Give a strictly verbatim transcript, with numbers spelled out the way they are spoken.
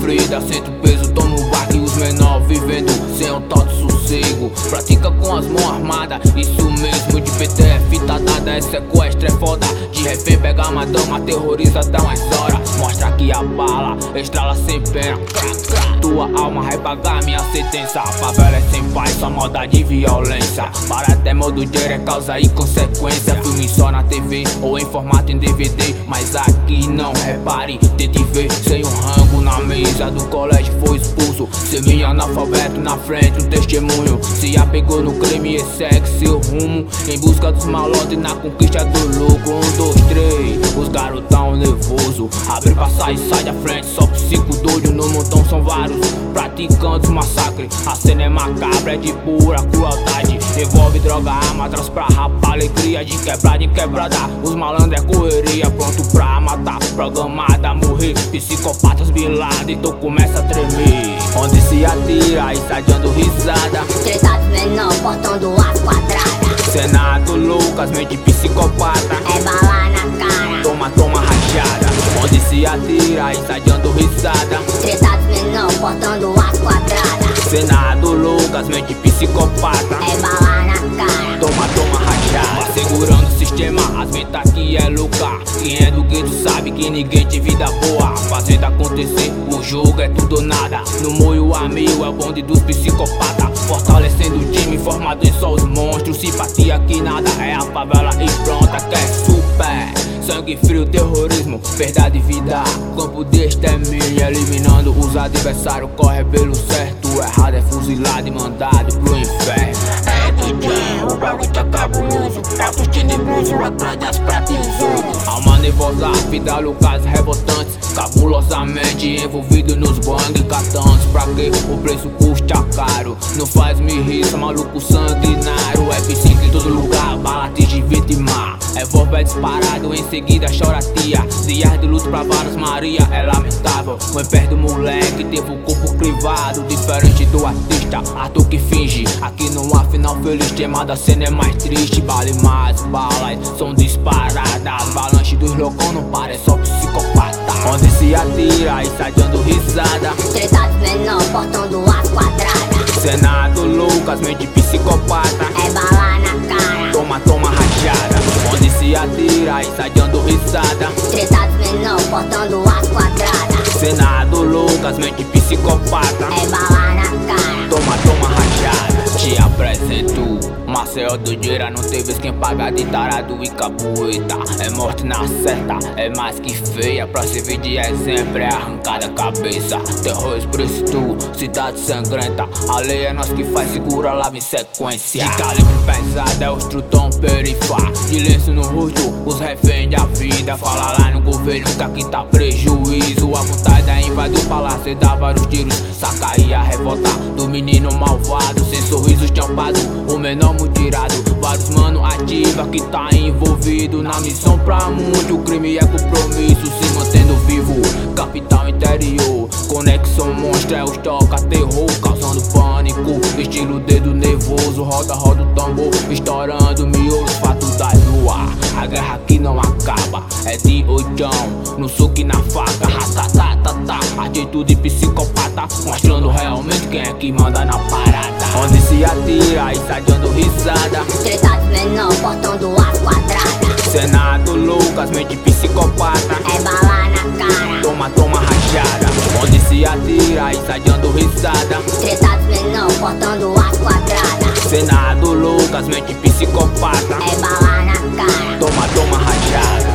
sofrida, sento peso, tomo o barco e os menores vivendo sem um tal de sossego. Pratica com as mãos armadas, isso mesmo. De P T é fita dada, é sequestro, é foda. De refém pega a madama, terroriza até umas horas. Mostra que a bala estrala sem pena. Tua alma vai pagar minha sentença. A favela é sem paz, só maldade e violência. Para até modo dinheiro é causa e consequência. Filme só na T V ou em formato em D V D. Mas aqui não, repare, tente ver. Sem um rango na mesa do colégio foi expulso. Semi-analfabeto na frente, um testemunho. Se apegou no crime e segue seu rumo. Em busca dos malotes e na conquista do lucro. Um, dois, três, os garotão nervoso. Abre pra sair, sai da frente, só psico doido. No montão são vários praticantes massacre. A cena é macabra, é de pura crueldade. Envolve droga, arma, traz pra rapar alegria. De quebrada em quebrada, os malandros é correria. Pronto pra matar, programada a morrer. Psicopatas bilada, então começa a tremer. Onde se atira, e sai dando risada. Tretados menor, portando as quadradas. Senado Lucas, mente psicopata. É bala na cara. Toma, toma rajada. Onde se atira, e sai dando risada. Tretados menor, portando as quadradas. Senado Lucas, mente psicopata. É bala na cara. Toma, toma rajada. Segurando o sistema, as ventas aqui é lucrar. Quem é do gueto sabe que ninguém tem vida boa. Fazendo acontecer, o jogo é tudo ou nada. No moio amigo é o bonde dos psicopatas. Fortalecendo o time, formado em só os monstros. Simpatia que nada, é a favela e pronta que é super. Sangue frio, terrorismo, perda de vida. Campo de extermínio, eliminando os adversários. Corre pelo certo, o errado é fuzilado e mandado pro inferno. É D J, o bagulho tá cabuloso. Altos tenebrosos atrás das pratas e os ouros. Alma nervosa, vida Lucas revoltantes. Cabulosamente envolvido nos bang catantes. Pra que o preço custa caro? Não faz me rir, sou maluco sanguinário. F cinco em todo lugar, bala atinge vítima. Revólver disparado, em seguida chora tia. Dias de luto pra vários Maria, é lamentável. Mãe perde o moleque, teve o corpo crivado. Diferente do artista, ator que finge. Aqui não há final feliz, tema da cena é mais triste. Vale mais balas, são disparadas. Avalanche dos loucos não parece só psicopata. Onde se atira e sai dando risada. Tretados menor, portando as quadradas. Senado Lucas, mente psicopata. É bala na cara. Toma, toma rajada. Onde se atira e sai dando risada. Tretados menor, portando as quadradas. Senado Lucas, mente psicopata. É bala na cara. Toma, toma rajada. Te apresento Maceió do Dira, não tem vez quem paga de tarado e capoeira. É morte na certa, é mais que feia. Pra servir de exemplo é arrancada a cabeça. Terror explícito, cidade sangrenta. A lei é nós que faz, segura lá em sequência. De calibre pesado é o estrutão perifá. De lenço no rosto, os reféns da vida. Fala lá no governo que aqui tá prejuízo. A vontade é invadir o palácio e dar vários tiros. Saca aí a revolta do menino malvado. Sem sorriso estampado, o menor mutirado. Vários mano ativa que tá envolvido na missão pra muito. O crime é compromisso, se mantendo vivo. Capital interior, conexão monstro é os toca terror. Causando pânico, estilo dedo nervoso. Roda, roda o tambor, estourando miolos, fato da lua. A guerra aqui não acaba, é de oitão, no soco e na faca. Ratatatata, atitude psicopata, mostrando realmente quem é que manda na parada. Onde se atira e sai dando risada. Tretados menor, portando as quadradas. Senado Lucas, mente psicopata. É bala na cara. Toma, toma rajada. Onde se atira e sai dando risada. Tretados menor, portando as quadradas. Senado Lucas, mente psicopata. É bala na cara. Toma, toma rajada.